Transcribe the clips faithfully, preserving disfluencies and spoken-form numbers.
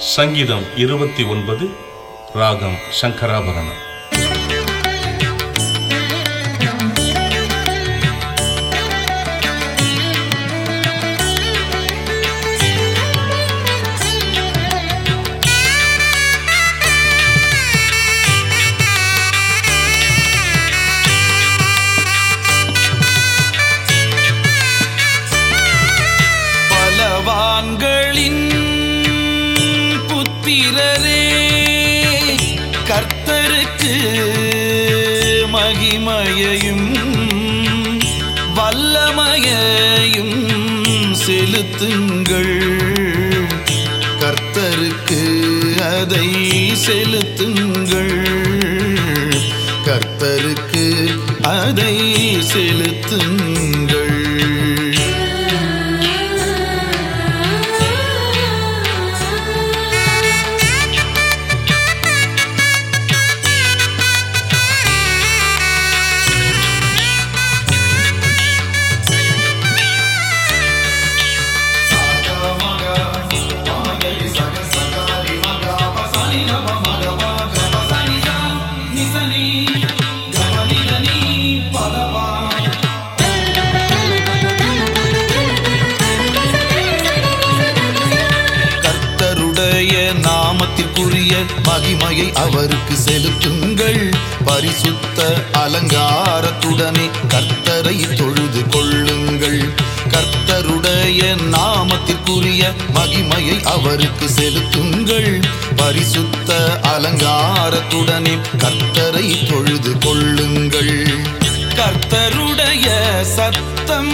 சங்கீதம் இருபத்தி ஒன்பது, ராகம் சங்கராபரணம். கர்த்தருக்கு மகிமையையும் வல்லமையையும் செலுத்துங்கள். கர்த்தருக்கு அதை செலுத்துங்கள். கர்த்தருக்கு அதை செலுத்துங்கள். நாமத்திற்குரிய மகிமையை அவருக்கு செலுத்துங்கள். பரிசுத்த அலங்காரத்துடனே கர்த்தரை தொழுது கொள்ளுங்கள். கர்த்தருடைய நாமத்திற்குரிய மகிமையை அவருக்கு செலுத்துங்கள். பரிசுத்த அலங்காரத்துடனே கர்த்தரை தொழுது கொள்ளுங்கள். கர்த்தருடைய சத்தம்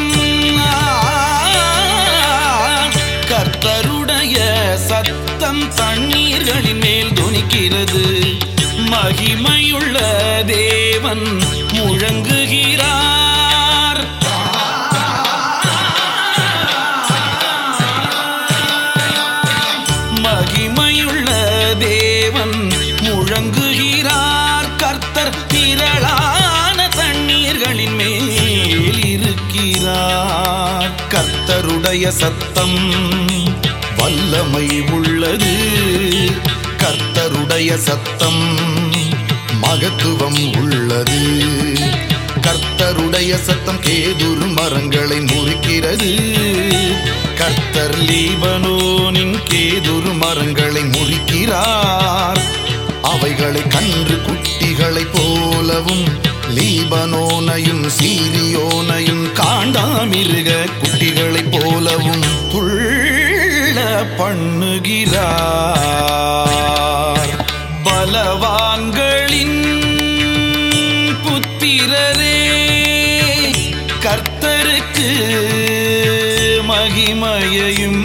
கர்த்தருடைய சத்தம் தண்ணீர்களின் மேல் துணிக்கிறது. மகிமையுள்ள தேவன் முழங்குகிறார். மகிமையுள்ள தேவன் முழங்குகிறார். கர்த்தர் திரளான தண்ணீர்களின் மேல் இருக்கிறார். கர்த்தருடைய சத்தம் வல்லமை உள்ளது. கர்த்தருடைய சத்தம் மகத்துவம் உள்ளது. கர்த்தருடைய சத்தம் கேதுரு மரங்களை முறிக்கிறது. கர்த்தர் லீபனோனின் கேதுரு மரங்களை முறிக்கிறார். அவைகளை கன்று குட்டிகளை போலவும் லீபனோனையும் சீரியோனையும் காண்டாமிருக குட்டிகளை போலவும் துள்ள பண்ணுகிறார். பலவான்களின் புத்திரரே, கர்த்தருக்கு மகிமையையும்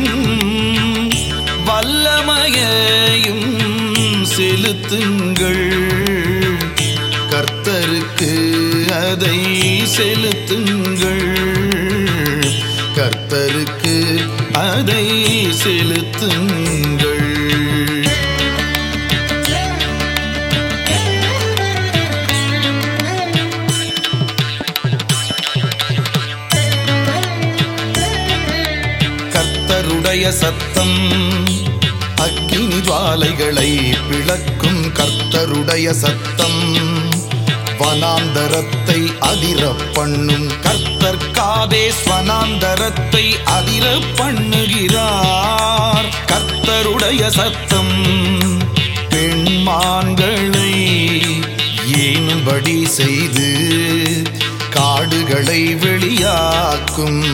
வல்லமையையும் செலுத்துங்கள். கர்த்தருக்கு அதை செலுத்துங்கள். கர்த்தருக்கு அதை செலுத்துங்கள். கர்த்தருடைய சத்தம் அக்கினி ஜுவாலைகளை பிளக்கும். கர்த்தருடைய சத்தம் வனாந்தரத்தை அதிர பண்ணும். கர்த்தர் காதேஸ் வனாந்தரத்தை அதிர பண்ணுகிறார். கர்த்தருடைய சத்தம் பெண்மான்களை ஏனும்படி செய்து காடுகளை வெளியாக்கும்.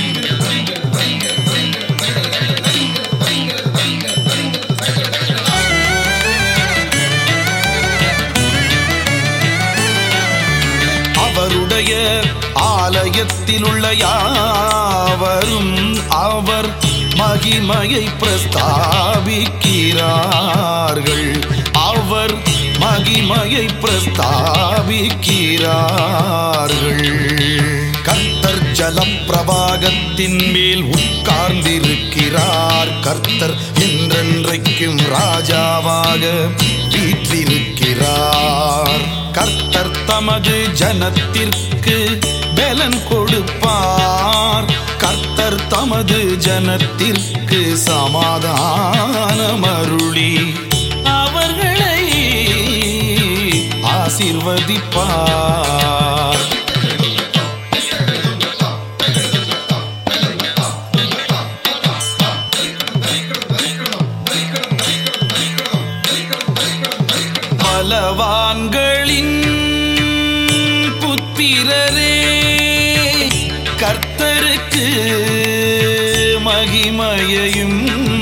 அவருடைய ஆலயத்தில் உள்ள யாவரும் அவர் மகிமையை பிரஸ்தாபிக்கிறார்கள். அவர் மகிமையை பிரஸ்தாபிக்கிறார்கள். கர்த்தர் ஜலப்பிரவாகத்தின் மேல் உட்கார்ந்திருக்கிறார். கர்த்தர் என்றென்றைக்கும் ராஜாவாக வீற்றிருக்கிறார். கர்த்தர் தமது ஜனத்திற்கு பலன் கொடுப்பார். கர்த்தர் தமது ஜனத்திற்கு சமாதானம் அருள் ஆசீர்வதிப்பார். பலவான்களின் புத்திரரே, கர்த்தருக்கு மகிமையையும்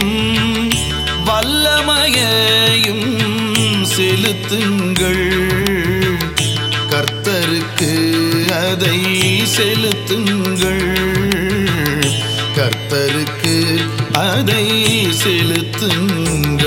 வல்லமையையும் செலுத்துங்கள். கர்த்தருக்கு அதை செலுத்துங்கள். கர்த்தருக்கு அதை செலுத்துங்கள்.